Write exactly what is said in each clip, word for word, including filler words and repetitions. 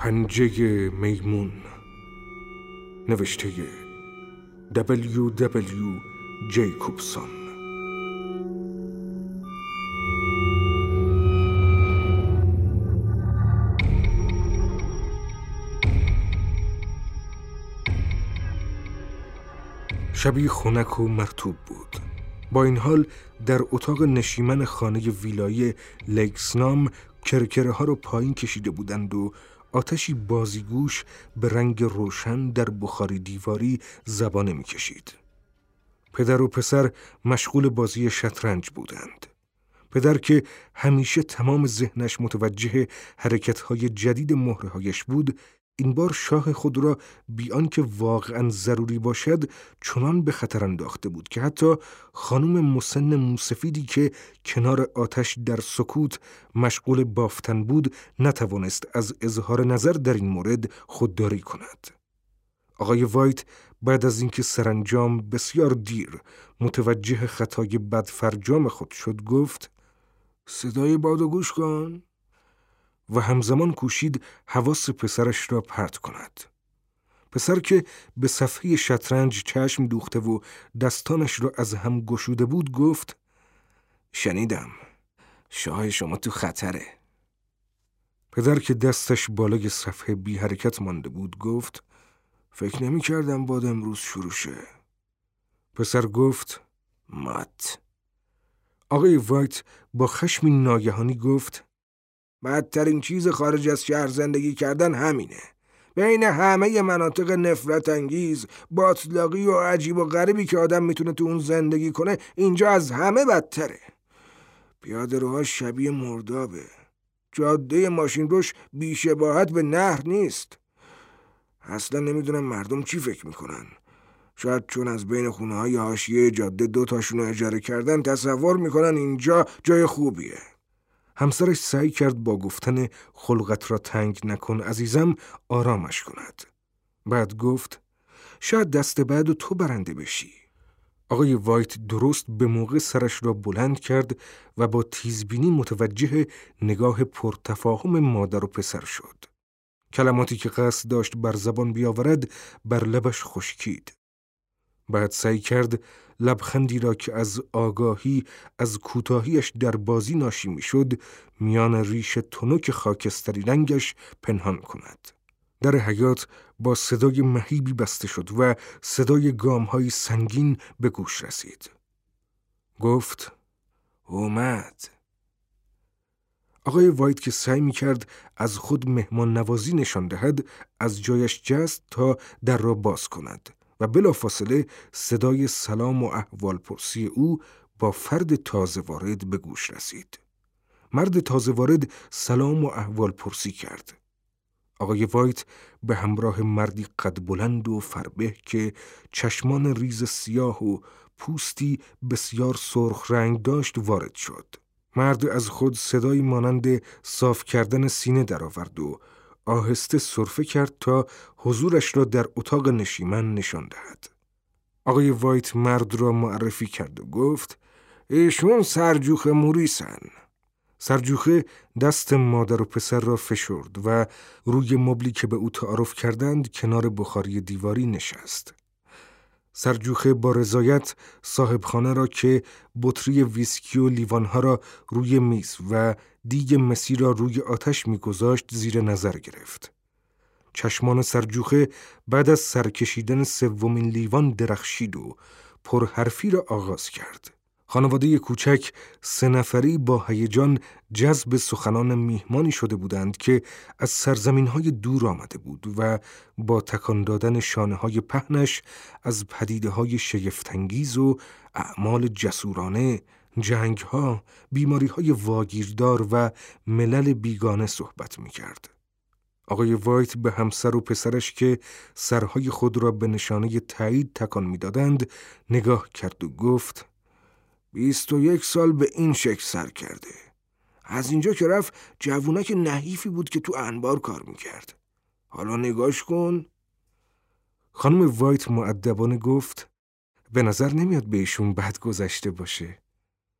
پنجه میمون، نوشته دبلیو دبلیو جیکوبسون. شبی خنک و مرطوب بود. با این حال در اتاق نشیمن خانه ویلایی لیکسنام کرکره ها رو پایین کشیده بودند و آتشی بازیگوش به رنگ روشن در بخاری دیواری زبانه می کشید. پدر و پسر مشغول بازی شطرنج بودند. پدر که همیشه تمام ذهنش متوجه حرکت‌های جدید مهرهایش بود، این بار شاه خود را بی آنکه واقعاً ضروری باشد چنان به خطر انداخته بود که حتی خانم مسن موسفیدی که کنار آتش در سکوت مشغول بافتن بود نتوانست از اظهار نظر در این مورد خودداری کند. آقای وایت بعد از اینکه سرانجام بسیار دیر متوجه خطای بدفرجام خود شد گفت: صدای بادو گوش کن، و همزمان کوشید حواس پسرش را پرت کند. پسر که به صفحه شطرنج چشم دوخته و دستانش را از هم گشوده بود گفت: شنیدم شاه شما تو خطره. پدر که دستش بالای صفحه بی حرکت مانده بود گفت: فکر نمی کردم باد امروز شروع شه. پسر گفت: مات. آقای وایت با خشمی ناگهانی گفت: بدترین چیز خارج از شهر زندگی کردن همینه. بین همه مناطق نفرت انگیز، باطلاقی و عجیب و غریبی که آدم میتونه تو اون زندگی کنه، اینجا از همه بدتره. پیاده روها شبیه مردابه. جاده ماشین روش بی‌شباهت به نهر نیست. اصلا نمیدونم مردم چی فکر میکنن. شاید چون از بین خونه های حاشیه جاده دو تاشون اجاره کردن تصور میکنن اینجا جای خوبیه. همسرش سعی کرد با گفتن خلقت را تنگ نکن عزیزم آرامش کند. بعد گفت: شاید دست بعد تو برنده بشی. آقای وایت درست به موقع سرش را بلند کرد و با تیزبینی متوجه نگاه پرتفاهم مادر و پسر شد. کلماتی که قصد داشت بر زبان بیاورد بر لبش خشکید. بعد سعی کرد لبخندی را که از آگاهی از کوتاهیش در بازی ناشی میشد میان ریش تنک خاکستری رنگش پنهان کند. در حیاط با صدای مهیبی بسته شد و صدای گام‌های سنگین به گوش رسید. گفت: اومد. آقای وایت که سعی می‌کرد از خود مهمان نوازی نشان دهد از جایش جست تا در را باز کند و بلافاصله صدای سلام و احوال پرسی او با فرد تازه وارد به گوش رسید. مرد تازه وارد سلام و احوال پرسی کرد. آقای وایت به همراه مردی قد بلند و فربه که چشمان ریز سیاه و پوستی بسیار سرخ رنگ داشت وارد شد. مرد از خود صدایی مانند صاف کردن سینه درآورد و آهسته سرفه کرد تا حضورش را در اتاق نشیمن نشان دهد. آقای وایت مرد را معرفی کرد و گفت: ایشون سرجوخه موریسن. سرجوخه دست مادر و پسر را فشرد و روی مبلی که به او تعارف کردند کنار بخاری دیواری نشست. سرجوخه با رضایت صاحب خانه را که بطری ویسکی و لیوانها را روی میز و دیگ مسی را روی آتش می‌گذاشت زیر نظر گرفت. چشمان سرجوخه بعد از سرکشیدن سومین لیوان درخشید و پرحرفی را آغاز کرد. خانواده کوچک سه نفری با هیجان جذب سخنان میهمانی شده بودند که از سرزمین‌های دور آمده بود و با تکان دادن شانه‌های پهنش از پدیده‌های شگفت‌انگیز و اعمال جسورانه، جنگ‌ها، بیماری‌های واگیردار و ملل بیگانه صحبت می‌کرد. آقای وایت به همسر و پسرش که سرهای خود را به نشانه تایید تکان می‌دادند نگاه کرد و گفت: بیست و یک سال به این شکل سر کرده. از اینجا که رفت جوونک نحیفی بود که تو انبار کار میکرد. حالا نگاش کن. خانم وایت مؤدبانه گفت: به نظر نمیاد به ایشون بد گذشته باشه.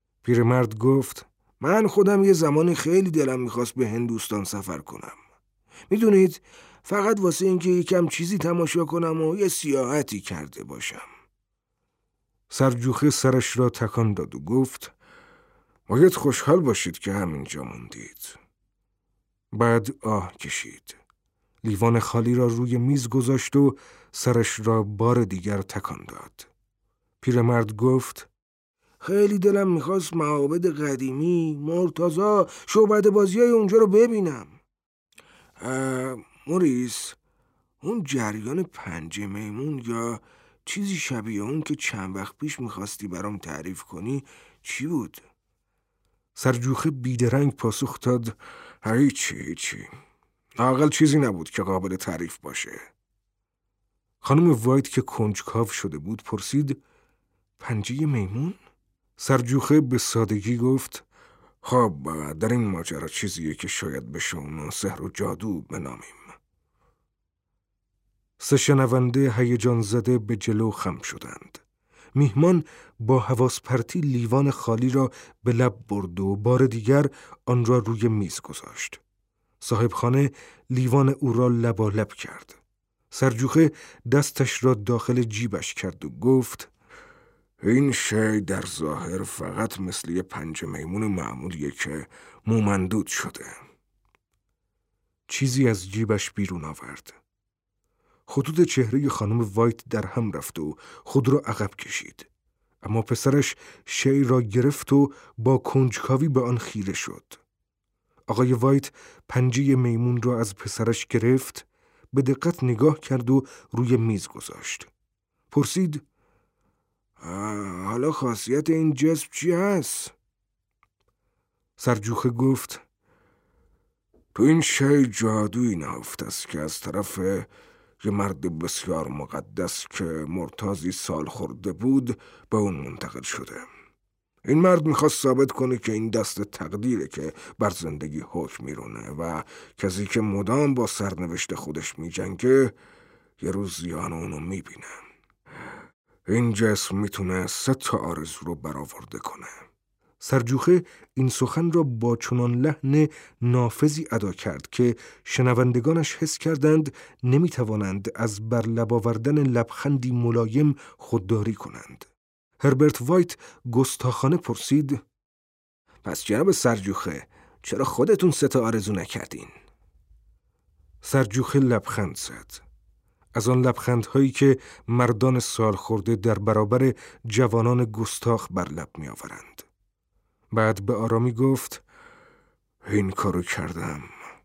پیرمرد گفت: من خودم یه زمانی خیلی دلم میخواست به هندوستان سفر کنم. میدونید فقط واسه اینکه یکم چیزی تماشا کنم و یه سیاحتی کرده باشم. سرجوخه سرش را تکان داد و گفت باید خوشحال باشید که همینجا موندید. بعد آه کشید. لیوان خالی را روی میز گذاشت و سرش را بار دیگر تکان داد. پیرمرد گفت خیلی دلم میخواست معابد قدیمی، مرتضی، شعبده بازی های اونجا رو ببینم. موریس، اون جریان پنجه میمون یا چیزی شبیه اون که چند وقت پیش میخواستی برام تعریف کنی چی بود؟ سرجوخه بیدرنگ پاسخ داد هیچی هیچی. لااقل چیزی نبود که قابل تعریف باشه. خانم وایت که کنجکاو شده بود پرسید پنجه میمون؟ سرجوخه به سادگی گفت خب در این ماجرا چیزیه که شاید بشه اونو سحر و جادو بنامیم. سه شنونده هیجان زده به جلو خم شدند. میهمان با حواس پرتی لیوان خالی را به لب برد و بار دیگر آن را روی میز گذاشت. صاحب خانه لیوان او را لبالب کرد. سرجوخه دستش را داخل جیبش کرد و گفت این شی در ظاهر فقط مثل یه پنجه میمون معمولیه که مومندود شده. چیزی از جیبش بیرون آورد. خطوط چهره خانم وایت در هم رفت و خود را عقب کشید. اما پسرش شی را گرفت و با کنجکاوی به آن خیره شد. آقای وایت پنجه میمون را از پسرش گرفت، به دقت نگاه کرد و روی میز گذاشت. پرسید حالا خاصیت این جسم چی هست؟ سرجوخه گفت تو این شی جادویی نهفته است که از طرف یه مرد بسیار مقدس که مرتضی سال خورده بود به اون منتقل شده. این مرد میخواست ثابت کنه که این دست تقدیره که بر زندگی حکم میرونه و کسی که مدام با سرنوشت خودش میجنگه یه روز زیان اونو میبینه. این جسم میتونه سه تا آرزو رو برآورده کنه. سرجوخه این سخن را با چنان لحن نافذی ادا کرد که شنوندگانش حس کردند نمیتوانند از بر لب آوردن لبخندی ملایم خودداری کنند. هربرت وایت گستاخانه پرسید پس جناب سرجوخه چرا خودتون سه تا آرزو نکردین؟ سرجوخه لبخند زد. از آن لبخندهایی که مردان سال خورده در برابر جوانان گستاخ بر لب می آورند. بعد به آرامی گفت این کارو کردم.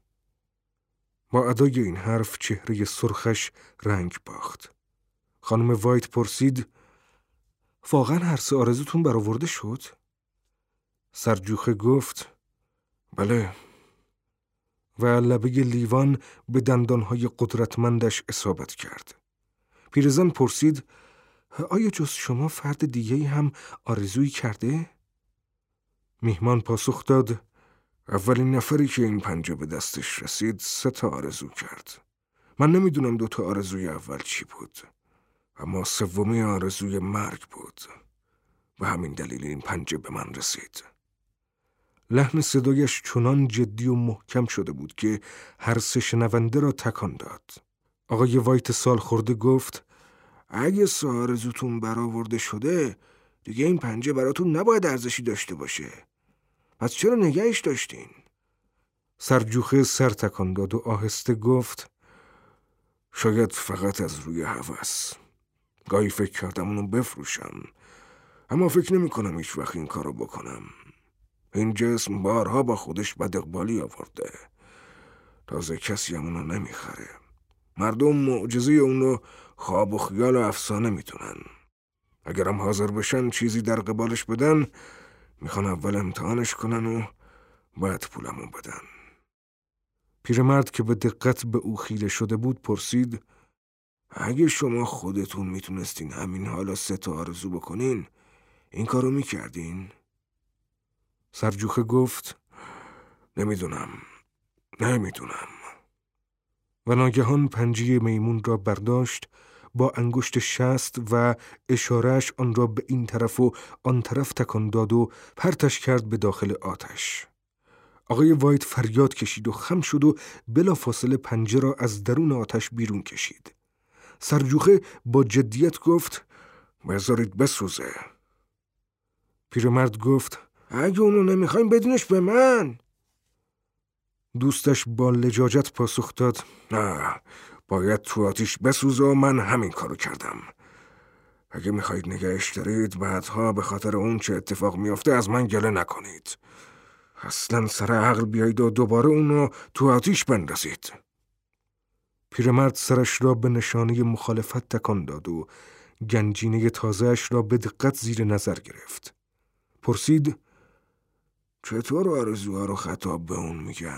با ادای این حرف چهره سرخش رنگ باخت. خانم وایت پرسید واقعا هر سه آرزوتون برآورده شد؟ سرجوخه گفت بله. و لبه لیوان به دندانهای قدرتمندش اصابت کرد. پیرزن پرسید آیا جز شما فرد دیگه‌ای هم آرزویی کرده؟ میهمان پاسخ داد اولین نفری که این پنجه به دستش رسید سه تا آرزو کرد. من نمیدونم دو تا آرزوی اول چی بود، اما سومی آرزوی مرگ بود. به همین دلیل این پنجه به من رسید. لحن صدایش چنان جدی و محکم شده بود که هر سه شنونده را تکان داد. آقای وایت سال خورده گفت اگه سه آرزوتون برآورده شده دیگه این پنجه براتون نباید ارزشی داشته باشه. پس چرا نگهش داشتین؟ سرجوخه سر تکان داد و آهسته گفت شاید فقط از روی هوس. گاهی فکر کردم اونو بفروشم، اما فکر نمی کنم هیچ وقت این کارو بکنم. این جسم بارها با خودش بد اقبالی آورده. تازه کسی هم اونو نمیخره. مردم معجزه اونو خواب و خیال و افسانه میتونن. اگرم حاضر بشن چیزی در قبالش بدن، میخوان اول امتحانش کنن و بعد پولمو بدن. پیرمرد که به دقت به او خیره شده بود پرسید اگه شما خودتون میتونستین همین حالا سه تا آرزو بکنین، این کارو میکردین؟ سرجوخه گفت نمیدونم نمیدونم و ناگهان پنجه میمون را برداشت، با انگشت شست و اشارهش آن را به این طرف و آن طرف تکان داد و پرتش کرد به داخل آتش. آقای وایت فریاد کشید و خم شد و بلافاصله پنجه را از درون آتش بیرون کشید. سرجوخه با جدیت گفت بذارید بسوزه. پیرمرد گفت اگه اونو نمیخوایم بدینش به من. دوستش با لجاجت پاسخ داد نه، باید تو آتیش بسوزه و من همین کارو کردم. اگه میخواید نگهش دارید بعدها به خاطر اون چه اتفاق میفته از من گله نکنید. اصلا سر عقل بیایید و دوباره اونو تو آتیش بندازید. پیرمرد سرش را به نشانه مخالفت تکان داد و گنجینه تازه‌اش را به دقت زیر نظر گرفت. پرسید چطور آرزوها رو خطاب به اون میگن؟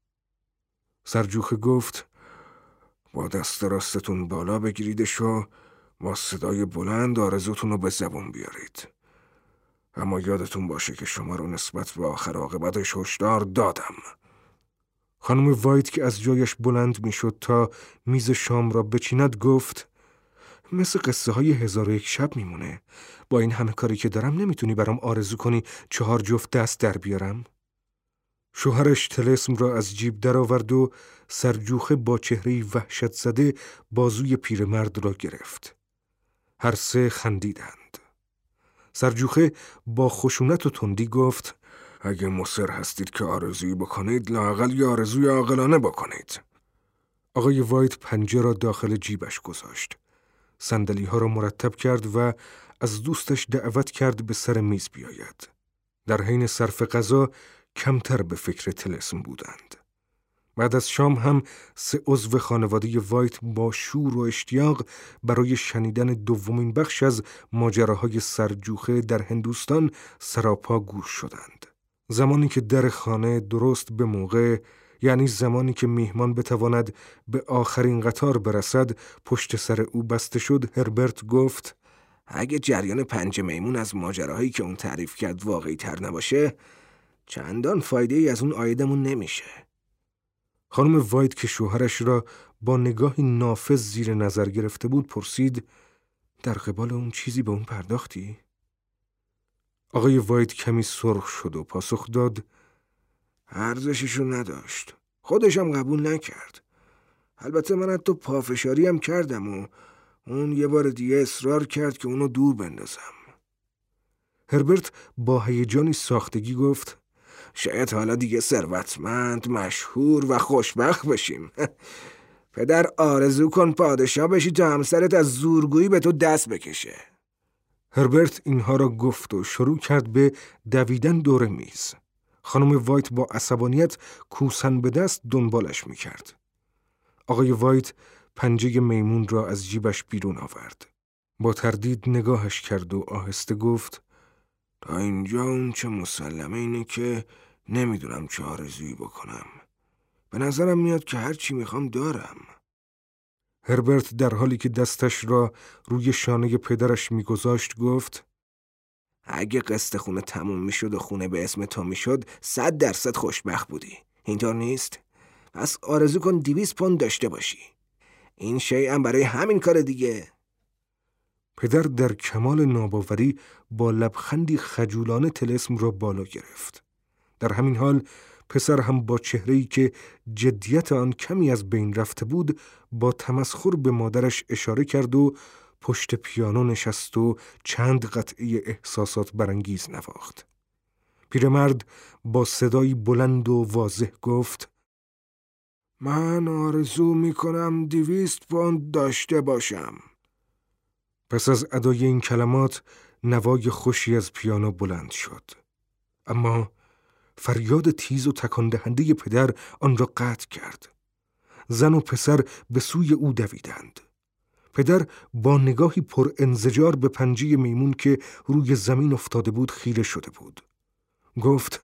سرجوخه گفت با دست راستتون بالا بگیریدش و با صدای بلند آرزوتون رو به زبون بیارید. اما یادتون باشه که شما رو نسبت به آخر عاقبتش هشدار دادم. خانم وایت که از جایش بلند میشد تا میز شام را بچیند گفت مثل قصه های هزار و یک شب میمونه. با این همه کاری که دارم نمیتونی برام آرزو کنی چهار جفت دست در بیارم؟ شوهرش طلسم را از جیب در آورد و سرجوخه با چهره وحشت زده بازوی پیرمرد را گرفت. هر سه خندیدند. سرجوخه با خشونت و تندی گفت اگه مصر هستید که آرزویی بکنید لااقل یه آرزوی عاقلانه بکنید. آقای وایت پنجه را داخل جیبش گذاشت. صندلی ها را مرتب کرد و از دوستش دعوت کرد به سر میز بیاید. در حین صرف غذا کمتر به فکر طلسم بودند. بعد از شام هم سه عضو خانواده وایت با شور و اشتیاق برای شنیدن دومین بخش از ماجراهای سرجوخه در هندوستان سراپا گوش شدند. زمانی که در خانه درست به موقع، یعنی زمانی که میهمان بتواند به آخرین قطار برسد، پشت سر او بسته شد، هربرت گفت اگه جریان پنج میمون از ماجراهایی که اون تعریف کرد واقعی تر نباشه چندان فایده ای از اون آیدمون نمیشه. خانم وایت که شوهرش را با نگاهی نافذ زیر نظر گرفته بود پرسید در قبال اون چیزی به اون پرداختی؟ آقای وایت کمی سرخ شد و پاسخ داد ارزششو نداشت. خودشم قبول نکرد. البته من حتی پافشاری هم کردم و اون یه بار دیگه اصرار کرد که اونو دور بندازم. هربرت با هیجانی ساختگی گفت شاید حالا دیگه ثروتمند، مشهور و خوشبخت بشیم. پدر آرزو کن پادشاه بشی تا همسرت از زورگویی به تو دست بکشه. هربرت اینها را گفت و شروع کرد به دویدن دور میز. خانم وایت با عصبانیت کوسن به دست دنبالش میکرد. آقای وایت پنجه میمون را از جیبش بیرون آورد. با تردید نگاهش کرد و آهسته گفت تا اینجا اون چه مسلمه اینه که نمیدونم چه آرزویی بکنم. به نظرم میاد که هر چی میخوام دارم. هربرت در حالی که دستش را روی شانه پدرش میگذاشت گفت اگه قسط خونه تموم میشد و خونه به اسم تو میشد صد درصد خوشبخت بودی. اینطور نیست؟ پس آرزو کن دویست پوند داشته باشی. این شیء هم برای همین کار دیگه. پدر در کمال ناباوری با لبخندی خجولانه طلسم را بالا گرفت. در همین حال پسر هم با چهره‌ای که جدیت آن کمی از بین رفته بود با تمسخر به مادرش اشاره کرد و پشت پیانو نشست و چند قطعه احساسات برانگیز نواخت. پیرمرد با صدایی بلند و واضح گفت من آرزو میکنم دویست پوند داشته باشم. پس از ادای این کلمات نوای خوشی از پیانو بلند شد. اما فریاد تیز و تکان دهنده پدر آن را قطع کرد. زن و پسر به سوی او دویدند. پدر با نگاهی پر انزجار به پنجه میمون که روی زمین افتاده بود خیره شده بود. گفت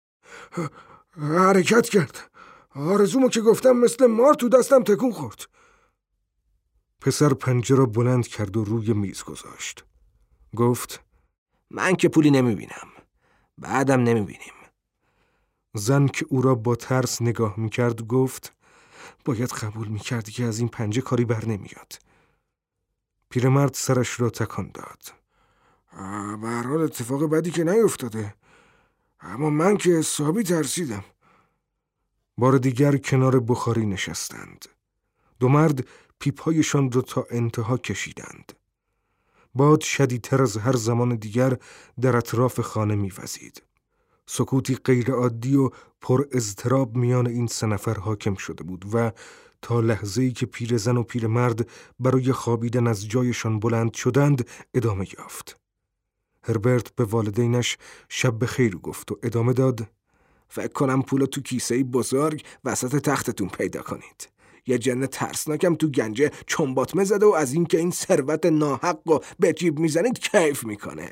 حرکت کرد. آرزومو که گفتم مثل مار تو دستم تکون خورد. پسر پنجه را بلند کرد و روی میز گذاشت. گفت من که پولی نمیبینم. بعدم نمیبینیم. زن که او را با ترس نگاه میکرد گفت باید قبول میکردی که از این پنجه کاری بر نمیاد. پیرمرد سرش را تکان داد. به هر حال اتفاق بدی که نیفتاده. اما من که حسابی ترسیدم. بار دیگر کنار بخاری نشستند. دو مرد پیپ‌هایشان را تا انتها کشیدند. باد شدیدتر از هر زمان دیگر در اطراف خانه می‌وزید. سکوتی غیرعادی و پر اضطراب میان این سه نفر حاکم شده بود و تا لحظه‌ای که پیرزن و پیرمرد برای خوابیدن از جایشان بلند شدند ادامه یافت. هربرت به والدینش شب بخیر گفت و ادامه داد: فکر کنم پولو تو کیسه‌ای بزرگ وسط تختتون پیدا کنید. یه جن ترسناکم تو گنجه چنباتمه زده و از این که این ثروت ناحق و به جیب میزنید کیف میکنه.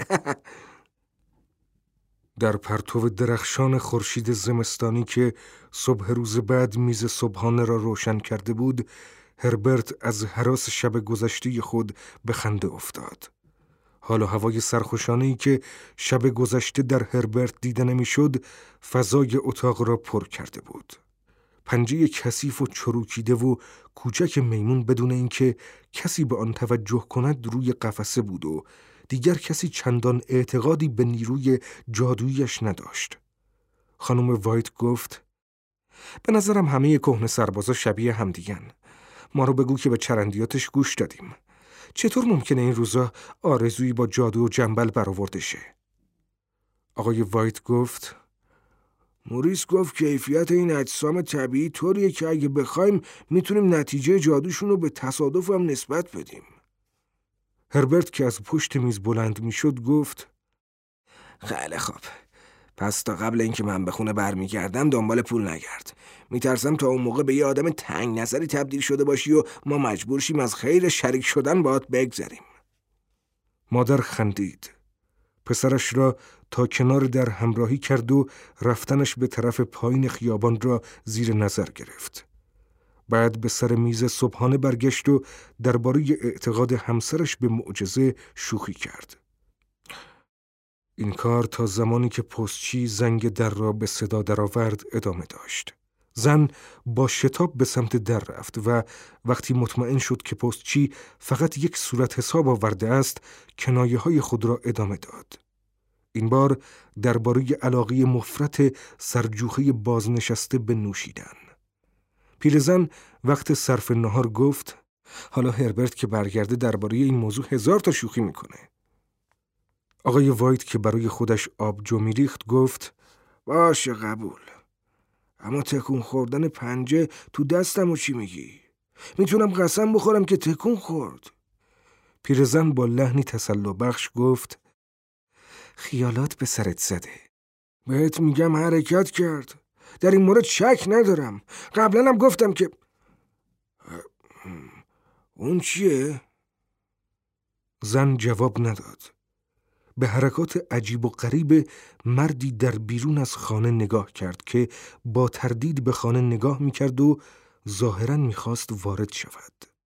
در پرتو درخشان خورشید زمستانی که صبح روز بعد میز صبحانه را روشن کرده بود، هربرت از هراس شب گذشته خود به خنده افتاد. حال و هوای سرخوشانه‌ای که شب گذشته در هربرت دیده نمی‌شد، فضای اتاق را پر کرده بود. پنجه کثیف و چروکیده و کوچک میمون بدون اینکه کسی به آن توجه کند روی قفسه بود و دیگر کسی چندان اعتقادی به نیروی جادوییش نداشت. خانم وایت گفت: به نظرم همه کهنه سربازا شبیه همدیگن. ما رو بگو که به چرندیاتش گوش دادیم. چطور ممکنه این روزا آرزویی با جادو و جنبل برآورده شه؟ آقای وایت گفت: موریس گفت کیفیت این اجسام طبیعی طوریه که اگه بخوایم میتونیم نتیجه جادوشون رو به تصادف هم نسبت بدیم. هربرت که از پشت میز بلند میشد گفت: خیلی خوب. پس تا قبل اینکه من به خونه برمیگردم دنبال پول نگرد. میترسم تا اون موقع به یه آدم تنگ نظری تبدیل شده باشی و ما مجبور شیم از خیر شریک شدن باهات بگذریم. مادر خندید. پسرش را تا کنار در همراهی کرد و رفتنش به طرف پایین خیابان را زیر نظر گرفت. بعد به سر میز صبحانه برگشت و درباره اعتقاد همسرش به معجزه شوخی کرد. این کار تا زمانی که پستچی زنگ در را به صدا درآورد ادامه داشت. زن با شتاب به سمت در رفت و وقتی مطمئن شد که پستچی فقط یک صورت حساب آورده است، کنایه‌های خود را ادامه داد. این بار درباره علاقه مفرط سرجوخه بازنشسته به نوشیدن. پیرزن وقت صرف نهار گفت: حالا هربرت که برگرده درباره این موضوع هزار تا شوخی میکنه. آقای وایت که برای خودش آبجو میریخت گفت: باشه قبول. اما تکون خوردن پنجه تو دستم و چی میگی؟ میتونم قسم بخورم که تکون خورد. پیرزن با لحنی تسلی بخش گفت: خیالات به سرت زده. بهت میگم حرکت کرد. در این مورد شک ندارم. قبلا هم گفتم که اون چیه؟ زن جواب نداد. به حرکات عجیب و غریب مردی در بیرون از خانه نگاه کرد که با تردید به خانه نگاه میکرد و ظاهراً میخواست وارد شود.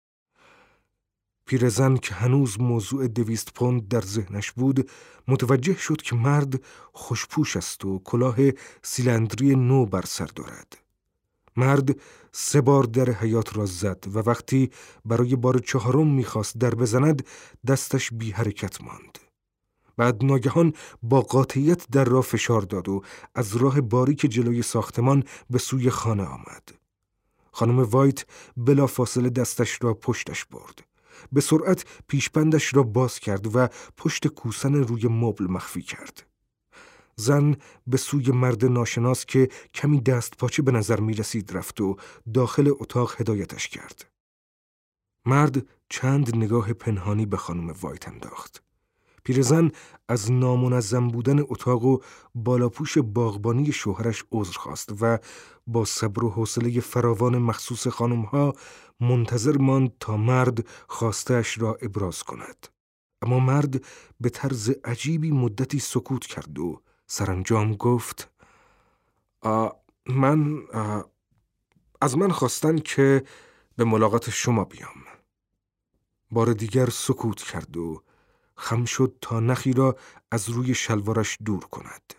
پیرزن که هنوز موضوع دویست پوند در ذهنش بود متوجه شد که مرد خوشپوش است و کلاه سیلندری نو بر سر دارد. مرد سه بار در حیاط را زد و وقتی برای بار چهارم میخواست در بزند دستش بی حرکت ماند. بعد ناگهان با قاطعیت در را فشار داد و از راه باریک جلوی ساختمان به سوی خانه آمد. خانم وایت بلا فاصله دستش را پشتش برد. به سرعت پیشبندش را باز کرد و پشت کوسن روی مبل مخفی کرد. زن به سوی مرد ناشناس که کمی دست پاچه به نظر می رسید رفت و داخل اتاق هدایتش کرد. مرد چند نگاه پنهانی به خانم وایت انداخت. پیرزن از نامنظم بودن اتاق و بالاپوش باغبانی شوهرش عذر خواست و با صبر و حوصله فراوان مخصوص خانمها منتظر ماند تا مرد خواسته‌اش را ابراز کند. اما مرد به طرز عجیبی مدتی سکوت کرد و سرانجام گفت: آ من آ از من خواستن که به ملاقات شما بیام. بار دیگر سکوت کرد و خم شد تا نخی را از روی شلوارش دور کند.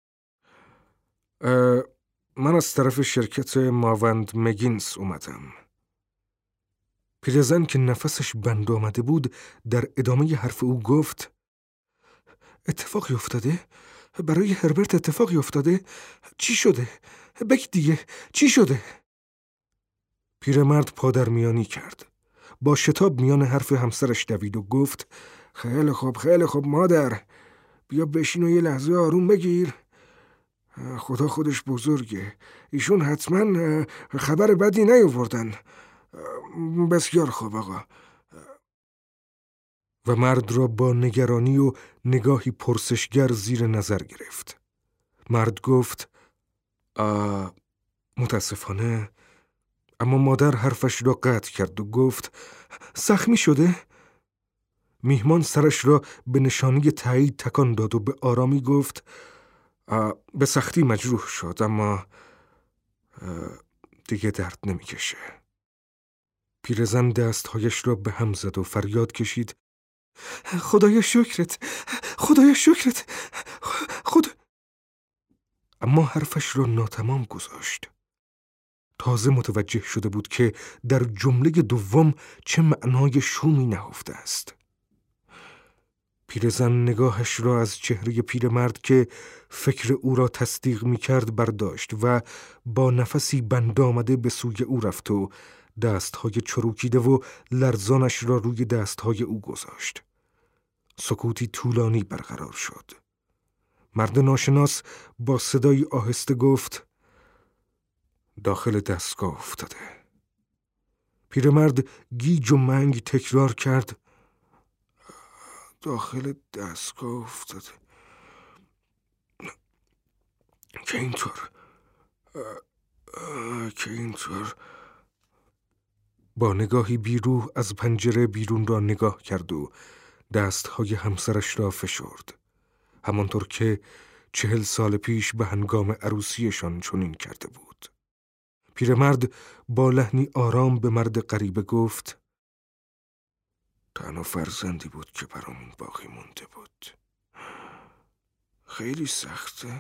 من از طرف شرکت ماوند مگینس اومدم. پیرزن که نفسش بند آمده بود در ادامه حرف او گفت: اتفاقی افتاده؟ برای هربرت اتفاقی افتاده؟ چی شده؟ بگید دیگه چی شده؟ پیرمرد پادرمیانی کرد. با شتاب میان حرف همسرش دوید و گفت خیلی خوب خیلی خوب مادر، بیا بشین و یه لحظه آروم بگیر. خدا خودش بزرگه، ایشون حتما خبر بدی نیاوردن. بسیار خوب آقا. و مرد را با نگرانی و نگاهی پرسشگر زیر نظر گرفت. مرد گفت آ متاسفانه، اما مادر حرفش را قطع کرد و گفت زخمی شده؟ میهمان سرش را به نشانی تایید تکان داد و به آرامی گفت به سختی مجروح شد، اما دیگه درد نمیکشه. پیرزن دستهایش را به هم زد و فریاد کشید خدایا شکرت، خدایا شکرت، خدا. اما حرفش را ناتمام گذاشت. تازه متوجه شده بود که در جمله دوم چه معنای شومی نهفته است. پیرزن نگاهش را از چهره پیرمرد که فکر او را تصدیق می کرد برداشت و با نفسی بند آمده به سوی او رفت و دستهای چروکیده و لرزانش را روی دستهای او گذاشت. سکوتی طولانی برقرار شد. مرد ناشناس با صدای آهسته گفت داخل دستگاه افتاده. پیرمرد گیج و منگ تکرار کرد داخل دستگاه افتاده. که اینطور که اینطور با نگاهی بیروح از پنجره بیرون را نگاه کرد و دستهای همسرش را فشرد، همانطور که چهل سال پیش به هنگام عروسیشان چنین کرده بود. پیرمرد با لحنی آرام به مرد غریبه گفت تنها فرزندی بود که برامون باقی مونده بود. خیلی سخته.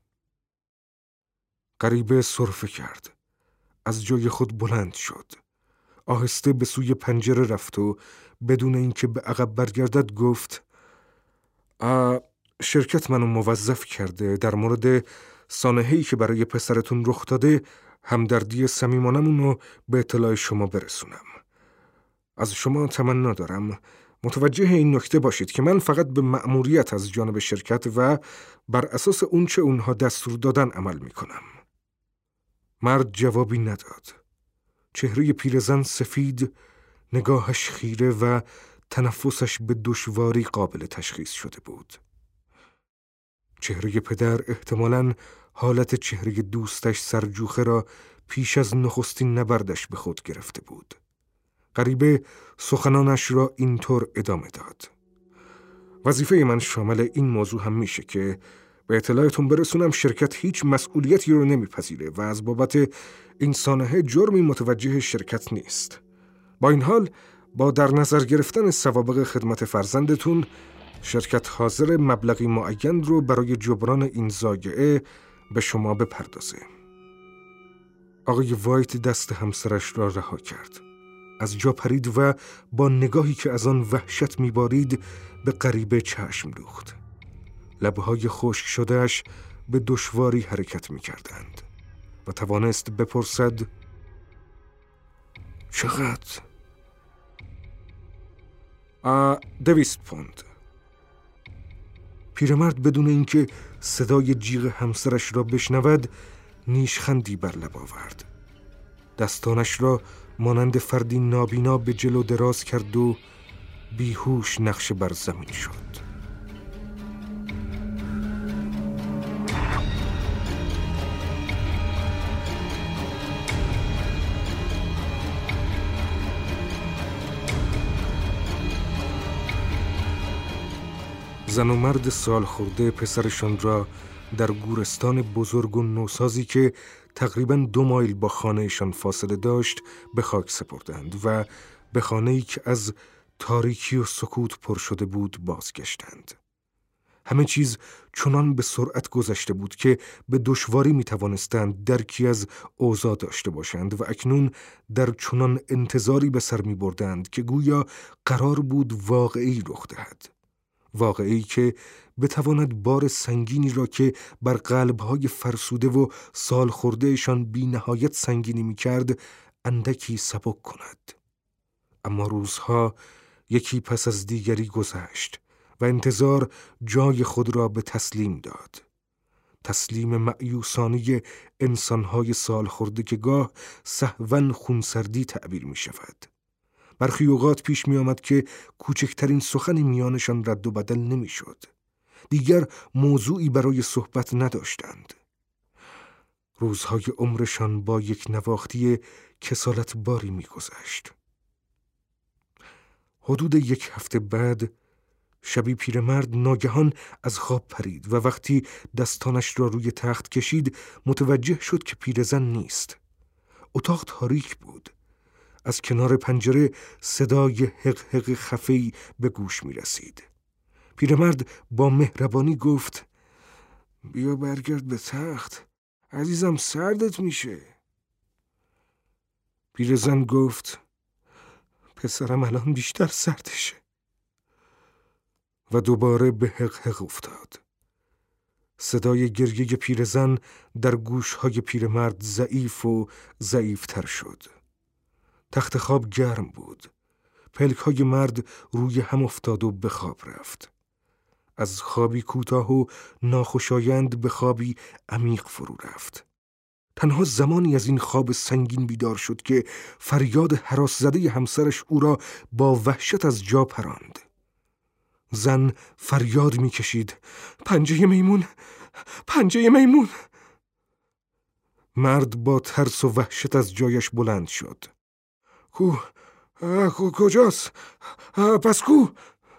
غریبه سرفه کرد. از جای خود بلند شد. آهسته به سوی پنجره رفت و بدون اینکه به عقب برگردد گفت شرکت منو موظف کرده در مورد سانحه‌ای که برای پسرتون رخ داده همدردی صمیمانمون رو به اطلاع شما برسونم. از شما تمنا دارم متوجه این نکته باشید که من فقط به مأموریت از جانب شرکت و بر اساس اونچه اونها دستور دادن عمل میکنم. مرد جوابی نداد. چهره پیرزن سفید، نگاهش خیره و تنفسش به دشواری قابل تشخیص شده بود. چهره پدر احتمالاً حالت چهره دوستش سرجوخه را پیش از نخستین نبردش به خود گرفته بود. غریبه سخنانش را اینطور ادامه داد. وظیفه من شامل این موضوع هم میشه که به اطلاعتون برسونم شرکت هیچ مسئولیتی رو نمیپذیره و از بابت این سانحه جرمی متوجه شرکت نیست. با این حال با در نظر گرفتن سوابق خدمت فرزندتون شرکت حاضر مبلغی معین رو برای جبران این ضایعه به شما بپردازه. آقای وایت دست همسرش را رها کرد. از جا پرید و با نگاهی که از آن وحشت می‌بارید به غریبه چشم دوخت. لب‌های خشک شده‌اش به دشواری حرکت می‌کردند و توانست بپرسد چقدر؟ آ دویست پوند. پیرمرد بدون اینکه صدای جیغ همسرش را بشنود نیشخندی بر لب آورد. دستانش را مانند فردی نابینا به جلو دراز کرد و بیهوش نقش بر زمین شد. زن و مرد سال خورده پسرشان را در گورستان بزرگ و نوسازی که تقریباً دو مایل با خانهشان فاصله داشت به خاک سپردند و به خانه‌ای که از تاریکی و سکوت پر شده بود بازگشتند. همه چیز چنان به سرعت گذشته بود که به دشواری می توانستند درکی از اوضاع داشته باشند و اکنون در چنان انتظاری به سر می بردند که گویا قرار بود واقعی رخ دهد. واقعی که بتواند بار سنگینی را که بر قلب‌های فرسوده و سال خوردهشان بی نهایت سنگینی می کرد اندکی سبک کند. اما روزها یکی پس از دیگری گذشت و انتظار جای خود را به تسلیم داد. تسلیم مأیوسانی انسانهای سال خورده که گاه سهواً خونسردی تعبیر می شود. برخی اوقات پیش می آمد که کوچکترین سخنی میانشان رد و بدل نمی شد. دیگر موضوعی برای صحبت نداشتند. روزهای عمرشان با یک نواختی کسالت باری می گذشت. حدود یک هفته بعد شبی پیرمرد ناگهان از خواب پرید و وقتی دستانش را روی تخت کشید متوجه شد که پیرزن نیست. اتاق تاریک بود. از کنار پنجره صدای حق حق خفی به گوش می رسید. پیرمرد با مهربانی گفت: بیا برگرد به تخت، عزیزم سردت میشه. پیرزن گفت: پسرم الان بیشتر سردشه. و دوباره به حق حق افتاد. صدای گریه پیرزن در گوشهای پیرمرد ضعیف و ضعیفتر شد. تخت خواب گرم بود. پلک‌های مرد روی هم افتاد و به خواب رفت. از خوابی کوتاه و ناخوشایند به خوابی عمیق فرو رفت. تنها زمانی از این خواب سنگین بیدار شد که فریاد هراس زده همسرش او را با وحشت از جا پراند. زن فریاد می‌کشید: پنجه میمون، پنجه میمون. مرد با ترس و وحشت از جایش بلند شد. کو کجاست؟ پس کو؟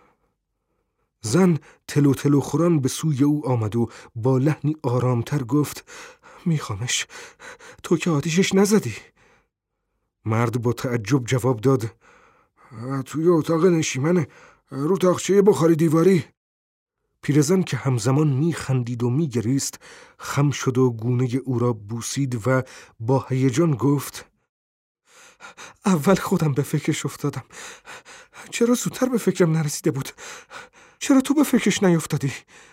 زن تلو تلو خوران به سوی او آمد و با لحنی آرامتر گفت: میخوامش، تو که آتیشش نزدی. مرد با تعجب جواب داد: توی اتاق نشیمنه، رو تاقچه بخاری دیواری. پیرزن که همزمان میخندید و میگریست خم شد و گونه او را بوسید و با هیجان گفت: اول خودم به فکرش افتادم. چرا زودتر به فکرم نرسیده بود؟ چرا تو به فکرش نیفتادی؟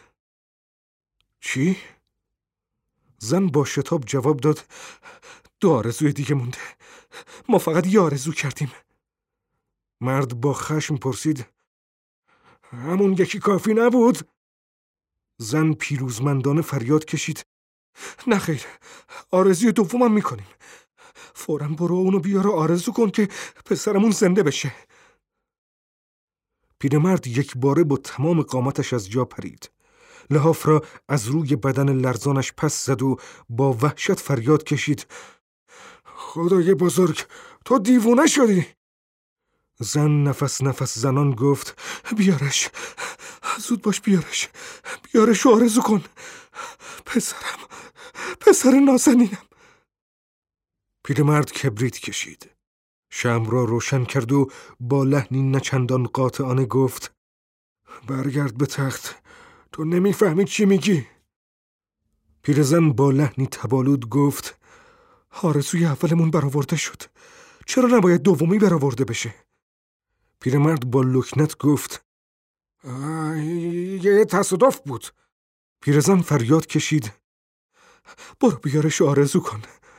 چی؟ زن با شتاب جواب داد: دو آرزوی دیگه مونده. ما فقط یه آرزو کردیم. مرد با خشم پرسید: همون یکی کافی نبود؟ زن پیروزمندانه فریاد کشید: نه خیر، آرزوی دومم میکنیم. فوراً برو اونو بیار آرزو کن که پسرمون زنده بشه. پیرمرد یک باره با تمام قامتش از جا پرید. لحاف را از روی بدن لرزانش پس زد و با وحشت فریاد کشید: خدای بزرگ، تو دیوونه شدی؟ زن نفس نفس زنان گفت: بیارش، زود باش بیارش، بیارش و آرزو کن. پسرم، پسر نازنینم. پیرمرد کبریت کشید. شمع را روشن کرد و با لحنی نچندان قاطعانه گفت: برگرد به تخت، تو نمیفهمی چی میگی. پیرزن با لحنی تبالود گفت: آرزوی اولمون برآورده شد، چرا نباید دومی برآورده بشه؟ پیرمرد با لکنت گفت: یه تصادف بود. پیرزن فریاد کشید: برو بیارش آرزو کن.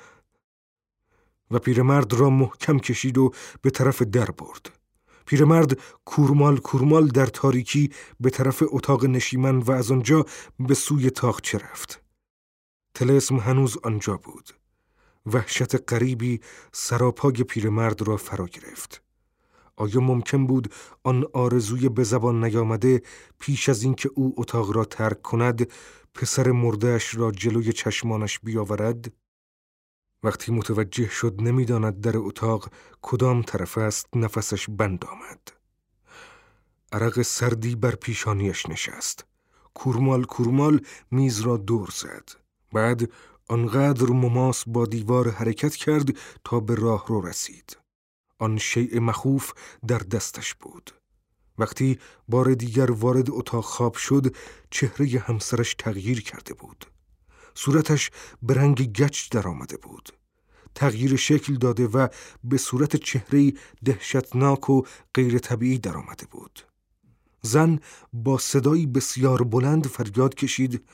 و پیرمرد را محکم کشید و به طرف در برد. پیرمرد کورمال کورمال در تاریکی به طرف اتاق نشیمن و از آنجا به سوی تاقچه رفت. طلسم هنوز آنجا بود. وحشت غریبی سراپای پیرمرد را فرا گرفت. آیا ممکن بود آن آرزوی به زبان نیامده پیش از اینکه او اتاق را ترک کند پسر مرده‌اش را جلوی چشمانش بیاورد؟ وقتی متوجه شد نمیداند در اتاق کدام طرف است نفسش بند آمد. عرق سردی بر پیشانیش نشست. کورمال کورمال میز را دور زد. بعد آنقدر مماس با دیوار حرکت کرد تا به راه رو رسید. آن شیء مخوف در دستش بود. وقتی بار دیگر وارد اتاق خواب شد چهره همسرش تغییر کرده بود. صورتش به رنگ گچ در آمده بود. تغییر شکل داده و به صورت چهره‌ای دهشتناک و غیر طبیعی در آمده بود. زن با صدایی بسیار بلند فریاد کشید: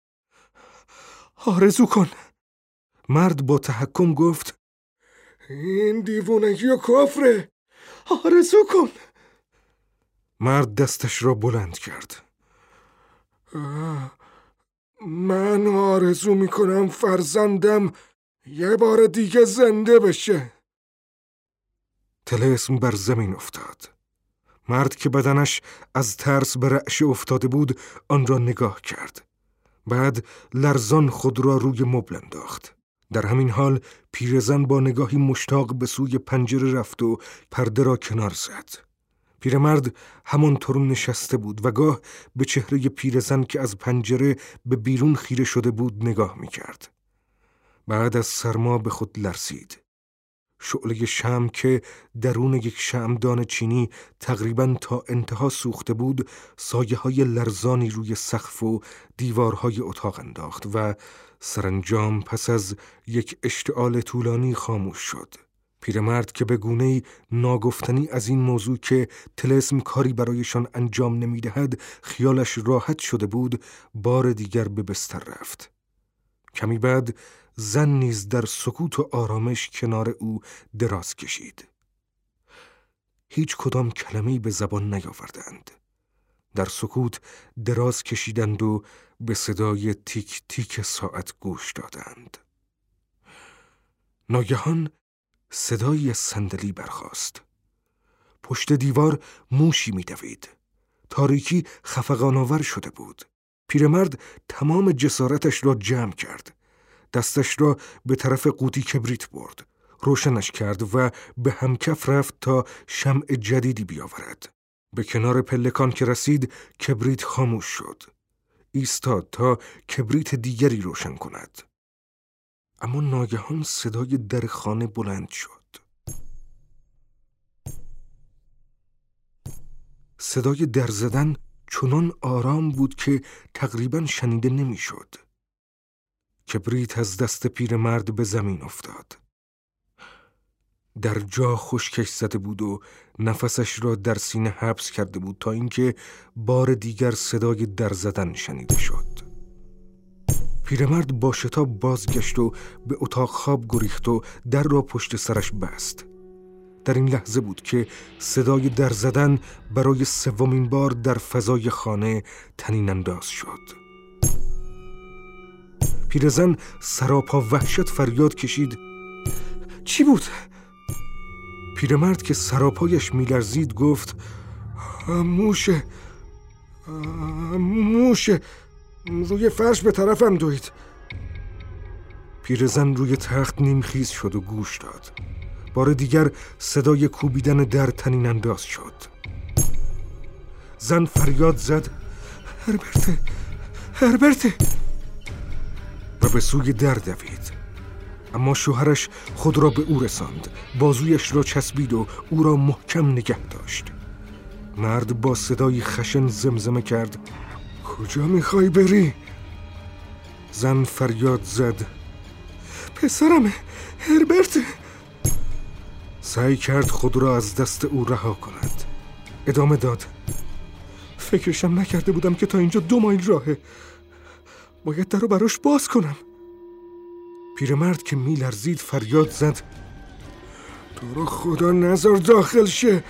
آرزو کن. مرد با تحکم گفت: این دیوونگی و کفره. آرزو کن. مرد دستش را بلند کرد. من آرزو میکنم فرزندم یه بار دیگه زنده بشه. طلسم بر زمین افتاد. مرد که بدنش از ترس به رعشه افتاده بود آن را نگاه کرد. بعد لرزان خود را روی مبل انداخت. در همین حال پیرزن با نگاهی مشتاق به سوی پنجره رفت و پرده را کنار زد. پیرمرد همانطور نشسته بود و گاه به چهره پیرزن که از پنجره به بیرون خیره شده بود نگاه می کرد. بعد از سرما به خود لرزید. شعله شمع که درون یک شمعدان چینی تقریباً تا انتها سوخته بود سایه های لرزانی روی سقف و دیوارهای اتاق انداخت و سرانجام پس از یک اشتعال طولانی خاموش شد. پیرمرد که به گونه‌ای ناگفتنی از این موضوع که طلسم کاری برایشان انجام نمی‌دهد خیالش راحت شده بود، بار دیگر به بستر رفت. کمی بعد زن نیز در سکوت و آرامش کنار او دراز کشید. هیچ کدام کلمه‌ای به زبان نیاوردند. در سکوت دراز کشیدند و به صدای تیک تیک ساعت گوش دادند. ناگهان صدایی از صندلی برخاست. پشت دیوار موشی می‌دوید. تاریکی خفقان‌آور شده بود. پیرمرد تمام جسارتش را جمع کرد. دستش را به طرف قوطی کبریت برد. روشنش کرد و به همکف رفت تا شمع جدیدی بیاورد. به کنار پلکان که رسید کبریت خاموش شد. ایستاد تا کبریت دیگری روشن کند. اما ناگهان صدای در خانه بلند شد. صدای در زدن چنان آرام بود که تقریباً شنیده نمی‌شد. کبریت از دست پیرمرد به زمین افتاد. در جا خشکش زده بود و نفسش را در سینه حبس کرده بود تا اینکه بار دیگر صدای در زدن شنیده شد. پیرمرد با شتاب بازگشت و به اتاق خواب گریخت و در را پشت سرش بست. در این لحظه بود که صدای در زدن برای سومین بار در فضای خانه طنین انداز شد. پیرزن سراپا وحشت فریاد کشید: چی بود؟ پیرمرد که سراپایش میلرزید گفت: موشه موشه روی فرش به طرفم دوید. پیرزن روی تخت نیمخیز شد و گوش داد. بار دیگر صدای کوبیدن در طنین انداز شد. زن فریاد زد: هربرت، هربرت، و به سوی در دوید. اما شوهرش خود را به او رساند. بازویش را چسبید و او را محکم نگه داشت. مرد با صدای خشن زمزمه کرد: کجا میخوای بری؟ زن فریاد زد: پسرم هربرت. سعی کرد خود را از دست او رها کند. ادامه داد: فکرشم نکرده بودم که تا اینجا دو مایل راهه. باید در رو براش باز کنم. پیرمرد که میلرزید فریاد زد: تو رو خدا نذار داخل شه.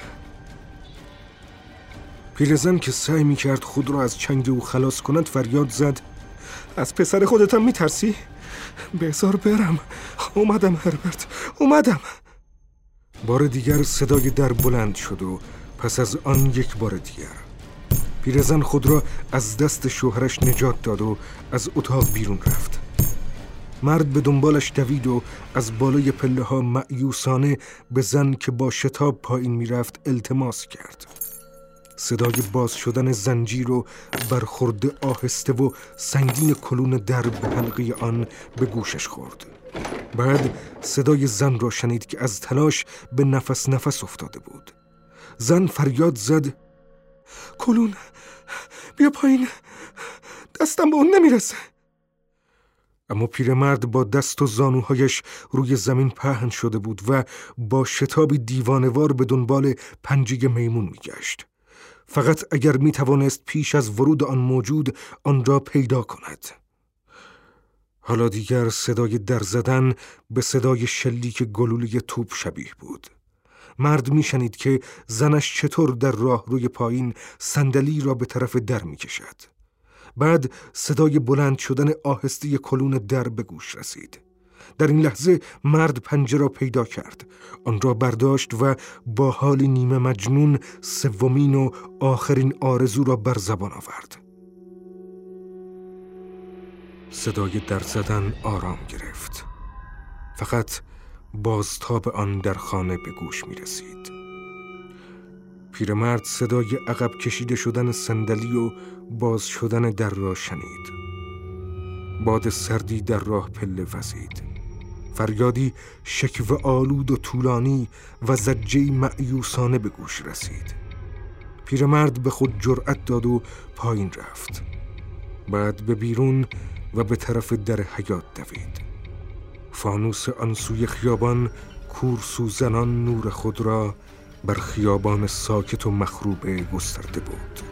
پیرزن که سعی میکرد خود را از چنگ او خلاص کند فریاد زد: از پسر خودت هم میترسی؟ بذار برم. اومدم هربرت، اومدم. بار دیگر صدای در بلند شد و پس از آن یک بار دیگر. پیرزن خود را از دست شوهرش نجات داد و از اتاق بیرون رفت. مرد به دنبالش دوید و از بالای پله ها مأیوسانه به زن که با شتاب پایین میرفت التماس کرد. صدای باز شدن زنجیر و برخورد آهسته و سنگین کلون در به حلقه آن به گوشش خورد. بعد صدای زن را شنید که از تلاش به نفس نفس افتاده بود. زن فریاد زد: کلون، بیا پایین، دستم به اون نمیرسه. اما پیرمرد با دست و زانوهایش روی زمین پهن شده بود و با شتابی دیوانوار به دنبال پنجه میمون میگشت. فقط اگر می توانست پیش از ورود آن موجود آن را پیدا کند. حالا دیگر صدای در زدن به صدای شلیک گلوله توپ شبیه بود. مرد می شنید که زنش چطور در راه روی پایین صندلی را به طرف در می کشد. بعد صدای بلند شدن آهسته کلون در به گوش رسید. در این لحظه مرد پنجه را پیدا کرد، آن را برداشت و با حالی نیمه مجنون سومین و آخرین آرزو را بر زبان آورد. صدای در زدن آرام گرفت. فقط بازتاب آن در خانه به گوش می رسید. پیرمرد صدای عقب کشیده شدن صندلی و باز شدن در را شنید. باد سردی در راه پله وزید. فریادی شکوه آلود و طولانی و زجه‌ای مأیوسانه به گوش رسید. پیرمرد به خود جرأت داد و پایین رفت. بعد به بیرون و به طرف در حیاط دوید. فانوس آن سوی خیابان کورسوزنان نور خود را بر خیابان ساکت و مخروبه گسترده بود.